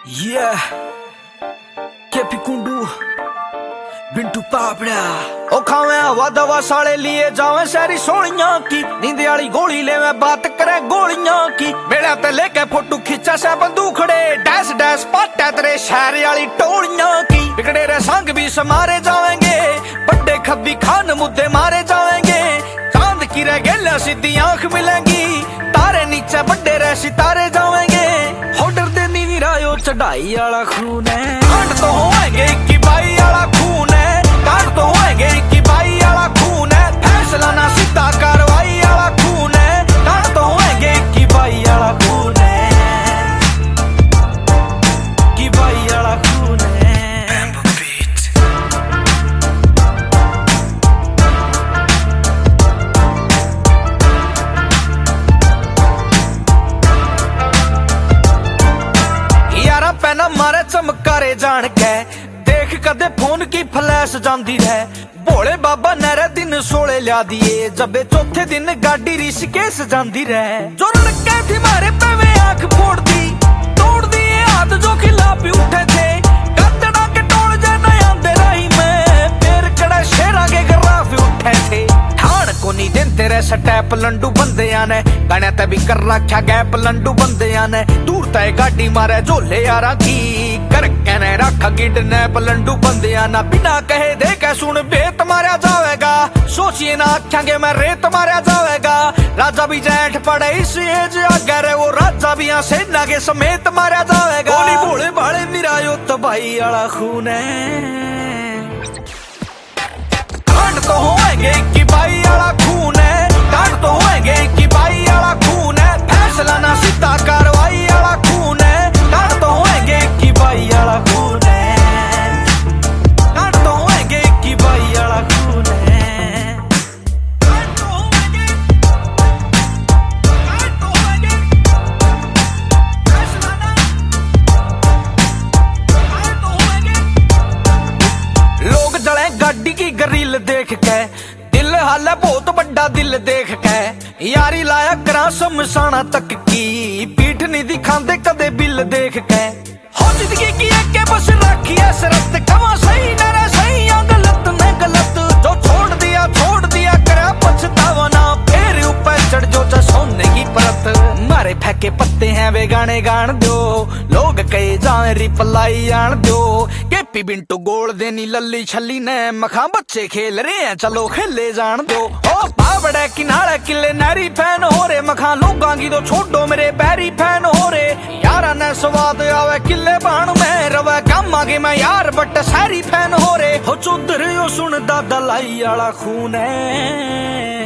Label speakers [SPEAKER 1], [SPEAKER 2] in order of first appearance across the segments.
[SPEAKER 1] Yeah, केपी कुंडू बिंटू पापड़ा ओ खावे हवा दवा साले लिए जावे शहरी सोनिया की नींद वाली गोली ले मैं बात करे गोलियां की मेरा ते लेके फोटो खींचा से बंदूखड़े डैस डैस पाटा तेरे शहर वाली टोलियां की बिगड़े रे संग भी समारे जावेंगे बड़े खब्बी खान मुद्दे मारे जावेंगे चांद की रह गेला सीधी आंख मिलेंगी तारे नीचे बड़े रे सितारे जावेंगे होडर दे नीवी रायो चढ़ाई वाला खून है कांड तो होएंगे कि बाई वाला खून है कांड तो होएंगे कि बाई वाला खून है फैसला ना सीधा कार्रवाई वाला खून है कांड तो होएंगे कि बाई वाला खून है कि बाई वाला खून है। पैना मारे चमकारे जान के देख कदे फोन की फ्लैश जांदी रहे भोले बाबा नहरे दिन सोले लिया दिए जबे चौथे दिन गाड़ी ऋषिकेश जांदी रहे जोरन के थी मारे पे आंख फोड़ दी तोड़ दिए हाथ जो खिलाफ उठे थे कतड़ा के टोड़ जाना आंदे रही मैं पैर कड़ा शेरा के गराफ उठे थे ठाण को नहीं देते रे स्टैप लंडू बंदे ने गणे ते भी कर रखा गैप लंडू बंदे ने दूर तय गाड़ी मारे झोले यारा की कर कहने रखा किडनैप लंडू बंदे ना बिना कहे दे के सुन बेत मारा जावेगा सोचिए ना आख्यांगे मैं रेत मारा जावेगा राजा भी जैठ पड़े इस एज अगर वो राजा भी यहाँ सेना के समेत मारा जावेगा गोली भोले भाले मेरा यो तो भाई वाला खून है कांड तो होएंगे कि बाई वाला खून है कांड तो होएंगे कि बाई वाला खून है फैसला ना सीधा कार्रवाई वाला खून है कांड तो होएंगे कि बाई वाला खून है कांड तो होएंगे कि बाई वाला खून है कांड तो होएंगे फैसला ना कांड तो होएंगे। लोग जले गाड़ी की ग्रिल देख के दिल हाल है बहुत बड़ा दिल देख के यारी लाया करा शमशाना तक की पीठ नहीं दिखांदे कदे बिल देख के हो जिंदगी की एक के बस रखी है शरत कमा सही न सही या गलत न गलत जो छोड़ दिया करा पछतावा ना फिर ऊपर चढ़ जो चा सोने की परत मारे फेंके पत्ते हैं वे गाने गान दो लोग कहे जाए रिप्लाई आन दो केपी बिंटू गोल देनी लल्ली छली ने मखा बच्चे खेल रहे हैं चलो खेले जान दो ओ पावड़े किनारे किले नारी फैन हो रे मखा लोगां की तो छोड़ो मेरे पैरी फैन हो रे यारा ने स्वाद आवे किले बाण में रवे कम आगे मैं यार बट सारी फैन हो रे हो चौधर यो सुन दादा लाई वाला खून है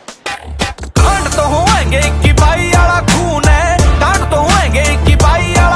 [SPEAKER 1] कांड तो होएंगे कि बाई वाला खून है कांड तो होएंगे कि बाई वाला